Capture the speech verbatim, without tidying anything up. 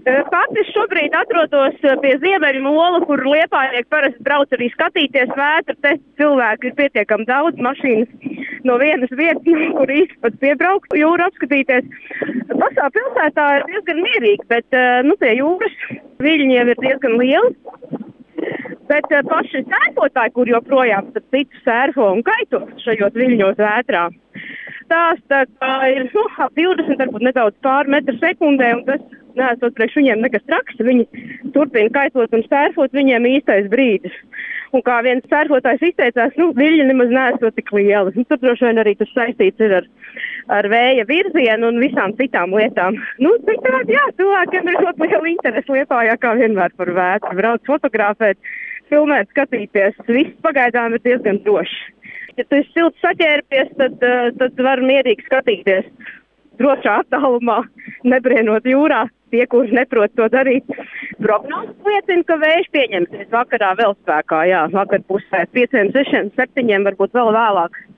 Pati šobrīd atrodos pie Ziemeļu mola, kur liepājnieki parasti brauc arī skatīties vētru. Te cilvēki ir pietiekami daudz mašīnas no vienas vietas, kur īsti pat piebraukt jūru apskatīties. Pašā pilsētā ir diezgan mierīgi, bet nu, pie jūras viļņi jau ir diezgan lieli. Bet paši sērfotāji, kur joprojām citu sērfo un kaito šajos viļņos vētrā, stāsta, ka ir nu, ap divdesmit, varbūt nedaudz pāri metru sekundē, un tas neesot priekš viņiem nekas traks. Viņi turpina kaitot un sērfot, viņiem īstais brīdis. Un kā viens sērfotājs izteicās, nu, viļņi nemaz neesot tik lieli. Nu, tur droši vien arī tas saistīts ir ar, ar vēja virzienu un visām citām lietām. Nu, citādi, jā, cilvēkiem ir ļoti liela interese Liepājā, kā vienmēr par vētru. Brauc fotografēt, filmēt, skatīties. Viss pagaidām ir diezgan droši. Ja tu esi silti saķērpies, tad, tad var mierīgi skatīties drošā attālumā, nebrienot jūrā. Tie, kuri neprot to darīt, prognozes liecina, ka vējš pieņemsies vakarā vēl spēkā. Jā, vakar pusē pieciem, sešiem, septiņiem, varbūt vēl vēlāk.